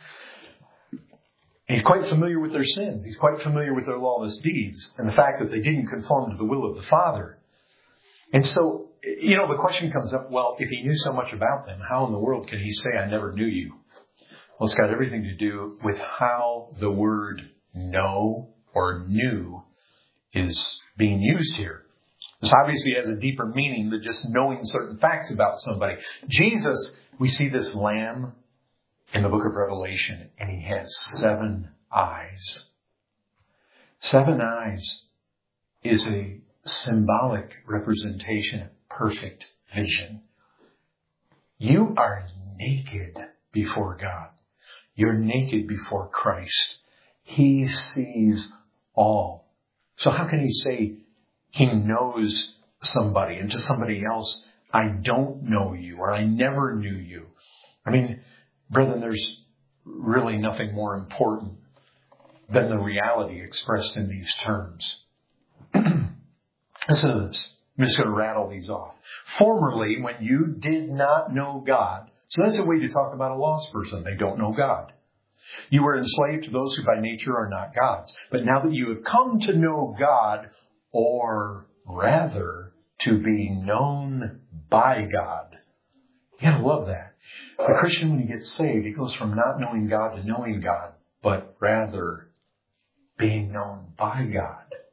He's quite familiar with their sins. He's quite familiar with their lawless deeds and the fact that they didn't conform to the will of the Father. And so, you know, the question comes up, well, if he knew so much about them, how in the world can he say, I never knew you? Well, it's got everything to do with how the word know or knew is being used here. This obviously has a deeper meaning than just knowing certain facts about somebody. Jesus, we see this lamb in the book of Revelation, and he has seven eyes. Seven eyes is a symbolic representation of perfect vision. You are naked before God. You're naked before Christ. He sees all. So how can he say he knows somebody and to somebody else, I don't know you or I never knew you? I mean, brethren, there's really nothing more important than the reality expressed in these terms. Listen to this. I'm just going to rattle these off. Formerly, when you did not know God, so that's a way to talk about a lost person. They don't know God. You were enslaved to those who by nature are not God's. But now that you have come to know God, or rather to be known by God. You gotta love that. The Christian, when he gets saved, he goes from not knowing God to knowing God, but rather being known by God.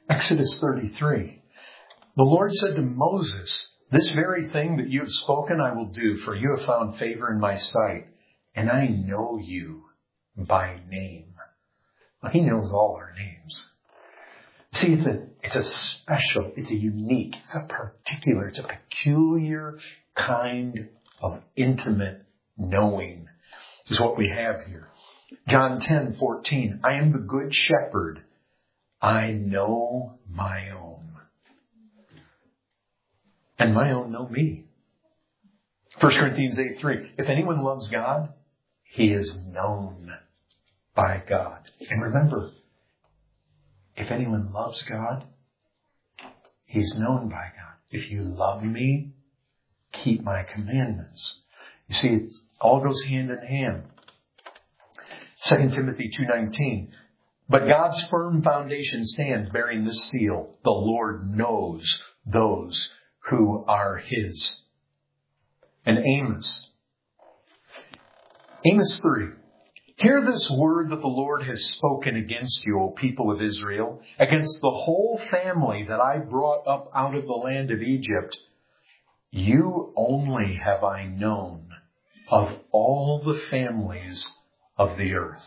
Exodus thirty-three. The Lord said to Moses, this very thing that you have spoken I will do, for you have found favor in my sight, and I know you by name. Well, he knows all our names. See, it's a, it's a special, it's a unique, it's a particular, it's a peculiar kind of intimate knowing is what we have here. John ten fourteen. I am the good shepherd. I know my own. And my own know me. First Corinthians eight three. If anyone loves God, he is known by God. And remember, if anyone loves God, he's known by God. If you love me, keep my commandments. You see, it all goes hand in hand. Second Timothy two nineteen. But God's firm foundation stands bearing this seal. The Lord knows those who are his. And Amos. Amos three. Hear this word that the Lord has spoken against you, O people of Israel, against the whole family that I brought up out of the land of Egypt. You only have I known of all the families of the earth.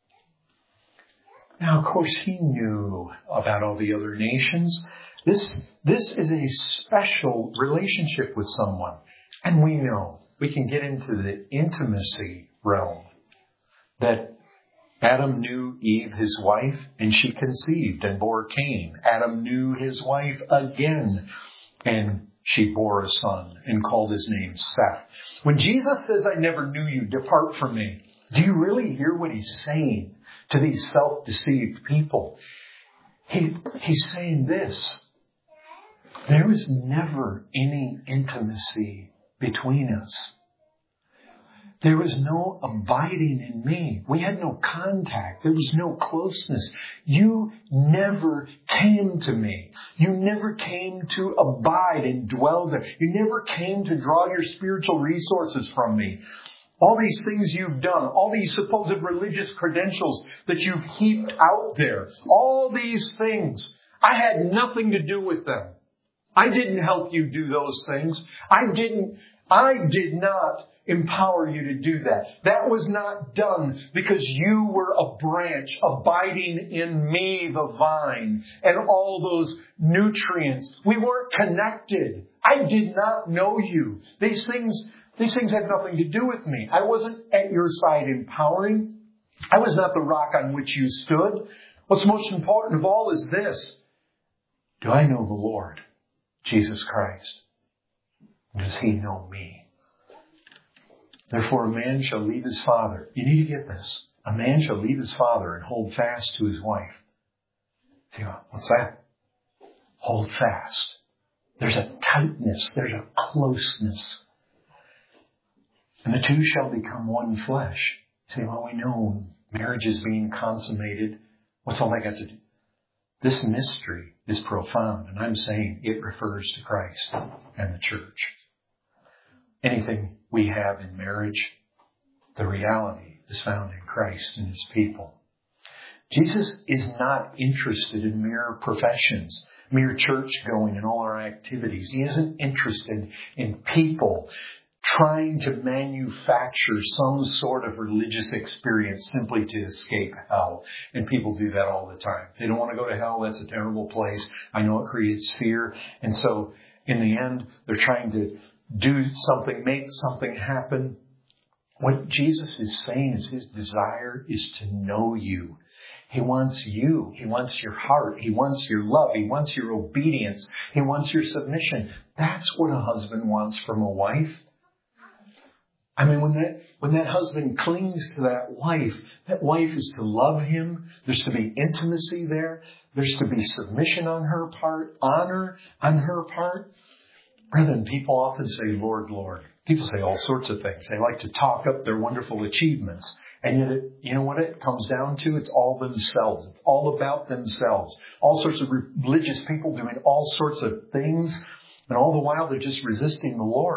Now, of course, he knew about all the other nations. This, this is a special relationship with someone. And we know, we can get into the intimacy realm, that Adam knew Eve, his wife, and she conceived and bore Cain. Adam knew his wife again, and she bore a son and called his name Seth. When Jesus says, I never knew you, depart from me, do you really hear what he's saying to these self-deceived people? He, he's saying this. There was never any intimacy between us. There was no abiding in me. We had no contact. There was no closeness. You never came to me. You never came to abide and dwell there. You never came to draw your spiritual resources from me. All these things you've done, all these supposed religious credentials that you've heaped out there, all these things, I had nothing to do with them. I didn't help you do those things. I didn't, I did not empower you to do that. That was not done because you were a branch abiding in me, the vine, and all those nutrients. We weren't connected. I did not know you. These things, these things had nothing to do with me. I wasn't at your side empowering. I was not the rock on which you stood. What's most important of all is this. Do I know the Lord, Jesus Christ? Does he know me? Therefore, a man shall leave his father. You need to get this. A man shall leave his father and hold fast to his wife. See, what's that? Hold fast. There's a tightness. There's a closeness. And the two shall become one flesh. See, well, we know marriage is being consummated. What's all that got to do? This mystery is profound, and I'm saying it refers to Christ and the church. Anything we have in marriage, the reality is found in Christ and his people. Jesus is not interested in mere professions, mere church going and all our activities. He isn't interested in people trying to manufacture some sort of religious experience simply to escape hell. And people do that all the time. They don't want to go to hell. That's a terrible place. I know it creates fear. And so in the end, they're trying to do something, make something happen. What Jesus is saying is his desire is to know you. He wants you. He wants your heart. He wants your love. He wants your obedience. He wants your submission. That's what a husband wants from a wife. I mean, when that, when that husband clings to that wife, that wife is to love him. There's to be intimacy there. There's to be submission on her part, honor on her part. Brethren, people often say, Lord, Lord. People say all sorts of things. They like to talk up their wonderful achievements. And yet, it, you know what it comes down to? It's all themselves. It's all about themselves. All sorts of religious people doing all sorts of things. And all the while, they're just resisting the Lord.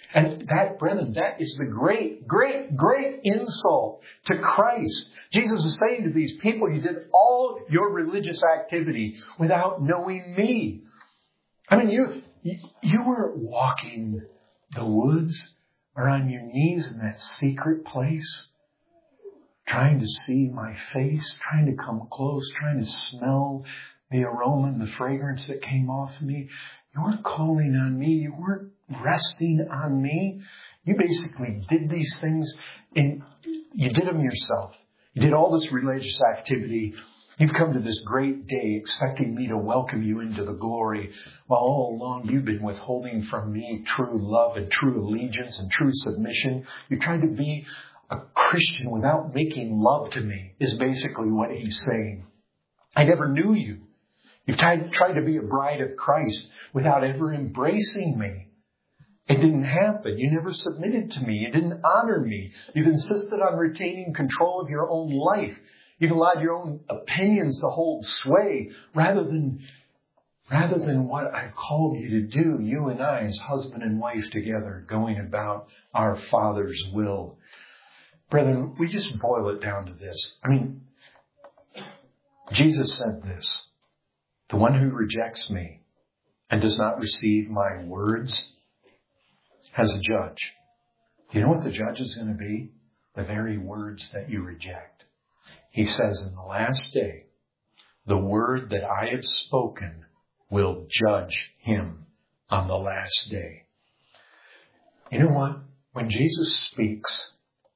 And that, brethren, that is the great, great, great insult to Christ. Jesus is saying to these people, you did all your religious activity without knowing me. I mean, you, you, you were walking the woods or on your knees in that secret place, trying to see my face, trying to come close, trying to smell the aroma and the fragrance that came off of me. You weren't calling on me. You weren't resting on me. You basically did these things and you did them yourself. You did all this religious activity. You've come to this great day expecting me to welcome you into the glory, while all along you've been withholding from me true love and true allegiance and true submission. You tried to be a Christian without making love to me, is basically what he's saying. I never knew you. You've tried, tried to be a bride of Christ without ever embracing me. It didn't happen. You never submitted to me. You didn't honor me. You've insisted on retaining control of your own life. You've allowed your own opinions to hold sway rather than, rather than what I've called you to do, you and I as husband and wife together, going about our Father's will. Brethren, we just boil it down to this. I mean, Jesus said this, the one who rejects me and does not receive my words has a judge. Do you know what the judge is going to be? The very words that you reject. He says in the last day, the word that I have spoken will judge him on the last day. You know what? When Jesus speaks,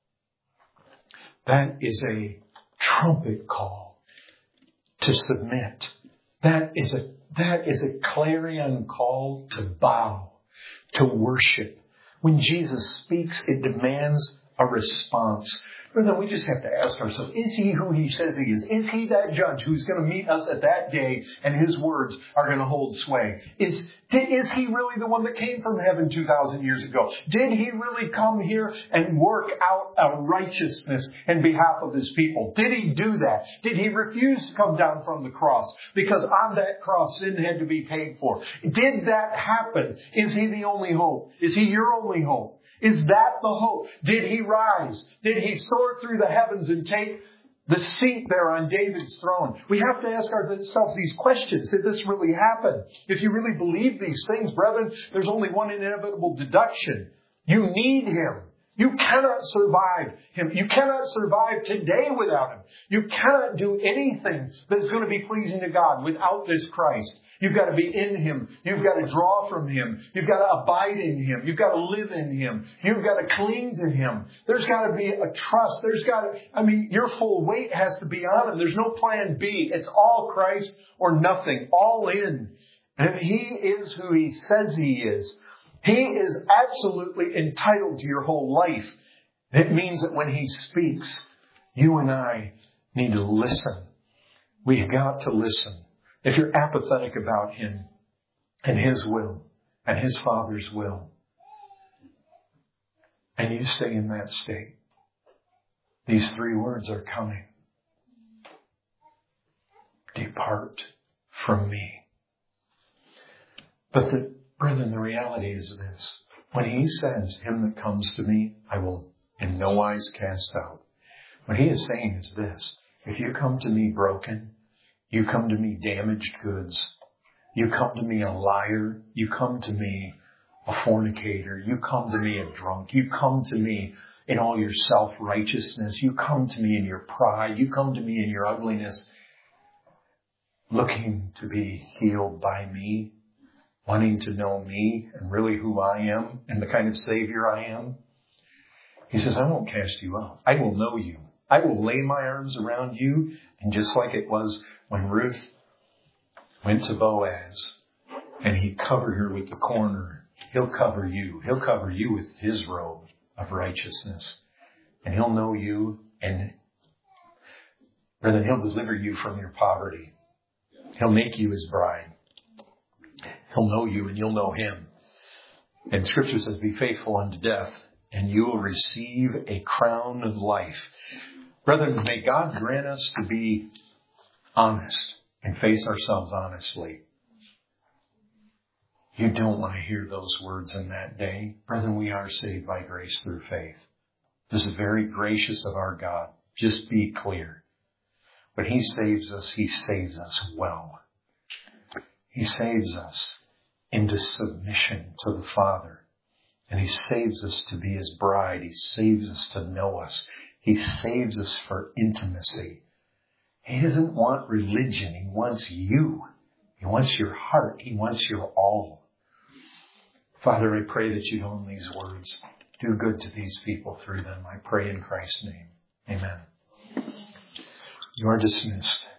that is a trumpet call to submit. That is a, that is a clarion call to bow, to worship. When Jesus speaks, it demands a response. But then we just have to ask ourselves, is he who he says he is? Is he that judge who's going to meet us at that day and his words are going to hold sway? Is, is he really the one that came from heaven two thousand years ago? Did he really come here and work out a righteousness in behalf of his people? Did he do that? Did he refuse to come down from the cross? Because on that cross, sin had to be paid for. Did that happen? Is he the only hope? Is he your only hope? Is that the hope? Did he rise? Did he soar through the heavens and take the seat there on David's throne? We have to ask ourselves these questions. Did this really happen? If you really believe these things, brethren, there's only one inevitable deduction. You need him. You cannot survive him. You cannot survive today without him. You cannot do anything that's going to be pleasing to God without this Christ. You've got to be in him. You've got to draw from him. You've got to abide in him. You've got to live in him. You've got to cling to him. There's got to be a trust. There's got to, I mean, your full weight has to be on him. There's no plan B. It's all Christ or nothing. All in. And if he is who he says he is, he is absolutely entitled to your whole life. It means that when he speaks, you and I need to listen. We've got to listen. If you're apathetic about him and his will and his Father's will, and you stay in that state, these three words are coming. Depart from me. But the Brethren, the reality is this. When he says, him that comes to me, I will in no wise cast out. What he is saying is this. If you come to me broken, you come to me damaged goods, you come to me a liar, you come to me a fornicator, you come to me a drunk, you come to me in all your self-righteousness, you come to me in your pride, you come to me in your ugliness, looking to be healed by me, wanting to know me and really who I am and the kind of Savior I am. He says, I won't cast you out. I will know you. I will lay my arms around you. And just like it was when Ruth went to Boaz and he covered her with the corner, he'll cover you. He'll cover you with his robe of righteousness. And he'll know you, and rather he'll deliver you from your poverty. He'll make you his bride. He'll know you and you'll know him. And Scripture says, be faithful unto death, and you will receive a crown of life. Brethren, may God grant us to be honest and face ourselves honestly. You don't want to hear those words in that day. Brethren, we are saved by grace through faith. This is very gracious of our God. Just be clear. When He saves us, He saves us well. He saves us into submission to the Father. And He saves us to be His bride. He saves us to know us. He saves us for intimacy. He doesn't want religion. He wants you. He wants your heart. He wants your all. Father, I pray that you own these words. Do good to these people through them. I pray in Christ's name. Amen. You are dismissed.